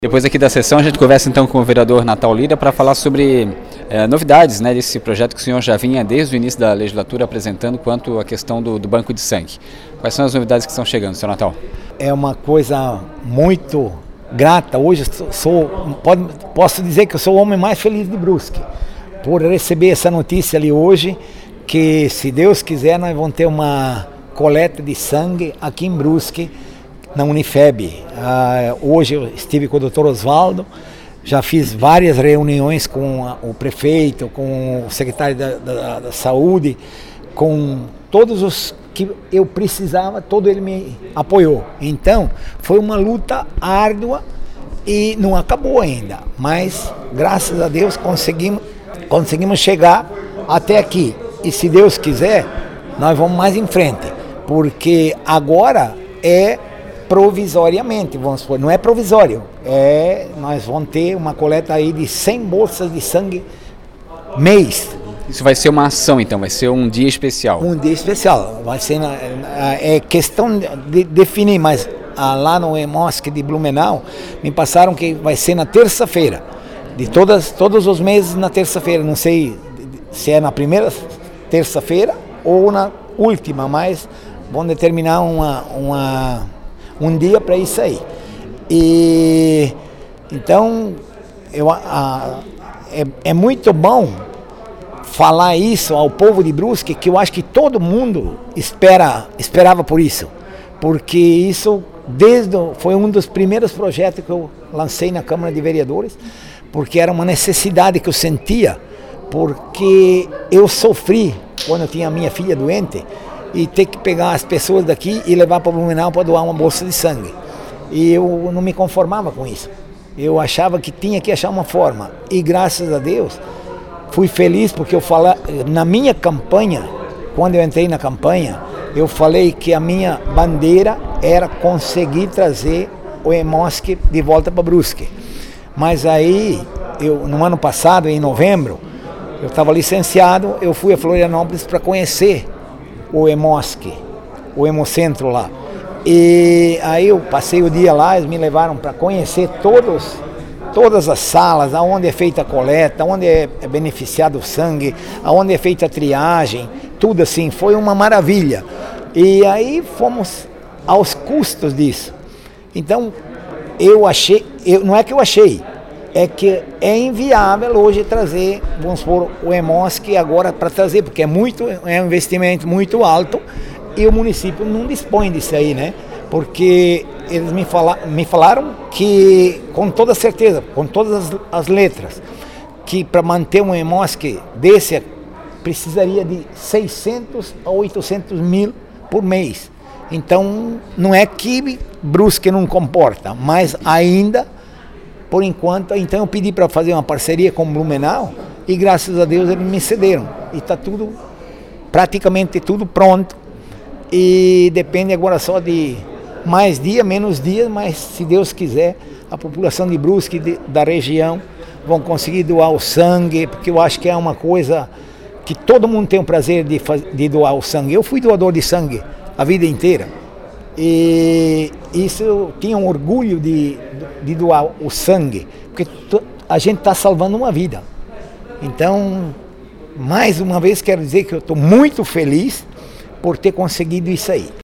Depois aqui da sessão a gente conversa então com o vereador Natal Lira para falar sobre novidades, né, desse projeto que o senhor já vinha desde o início da legislatura apresentando quanto à questão do banco de sangue. Quais são as novidades que estão chegando, senhor Natal? É uma coisa muito grata. Hoje posso dizer que eu sou o homem mais feliz de Brusque por receber essa notícia ali hoje, que se Deus quiser nós vamos ter uma coleta de sangue aqui em Brusque, na Unifeb. Hoje eu estive com o Dr. Osvaldo, já fiz várias reuniões com o prefeito, com o secretário da Saúde, com todos os que eu precisava, todo ele me apoiou. Então, foi uma luta árdua e não acabou ainda, mas graças a Deus conseguimos chegar até aqui. E se Deus quiser, nós vamos mais em frente, porque agora é provisoriamente, vamos supor, não é provisório, nós vamos ter uma coleta aí de 100 bolsas de sangue mês. Isso vai ser uma ação então, vai ser um dia especial? Um dia especial, vai ser, é questão de definir, mas lá no Hemosc de Blumenau, me passaram que vai ser na terça-feira, de todos os meses na terça-feira, não sei se é na primeira terça-feira ou na última, mas vão determinar um dia para isso aí. E então é muito bom falar isso ao povo de Brusque, que eu acho que todo mundo esperava por isso, porque isso foi um dos primeiros projetos que eu lancei na Câmara de Vereadores, porque era uma necessidade que eu sentia, porque eu sofri quando eu tinha a minha filha doente e ter que pegar as pessoas daqui e levar para Blumenau para doar uma bolsa de sangue. E eu não me conformava com isso. Eu achava que tinha que achar uma forma. E graças a Deus, fui feliz porque na minha campanha, quando eu entrei na campanha, eu falei que a minha bandeira era conseguir trazer o Hemosc de volta para Brusque. Mas aí, no ano passado, em novembro, eu estava licenciado, eu fui a Florianópolis para conhecer o Hemosc, o Hemocentro lá. E aí eu passei o dia lá, eles me levaram para conhecer todas as salas, aonde é feita a coleta, onde é beneficiado o sangue, aonde é feita a triagem, tudo assim, foi uma maravilha. E aí fomos aos custos disso. Então, não é que eu achei, é que é inviável hoje trazer, vamos supor, o Hemosc agora para trazer, porque é um investimento muito alto e o município não dispõe disso aí, né? Porque eles me falaram que, com toda certeza, com todas as letras, que para manter um Hemosc desse precisaria de 600 a 800 mil por mês. Então, não é que Brusque não comporta, mas ainda, por enquanto, então eu pedi para fazer uma parceria com o Blumenau e graças a Deus eles me cederam. E está praticamente tudo pronto. E depende agora só de mais dia, menos dias, mas se Deus quiser, a população de Brusque, da região, vão conseguir doar o sangue, porque eu acho que é uma coisa que todo mundo tem o prazer de doar o sangue. Eu fui doador de sangue a vida inteira. E isso eu tinha um orgulho de doar o sangue, porque a gente está salvando uma vida. Então, mais uma vez quero dizer que eu estou muito feliz por ter conseguido isso aí.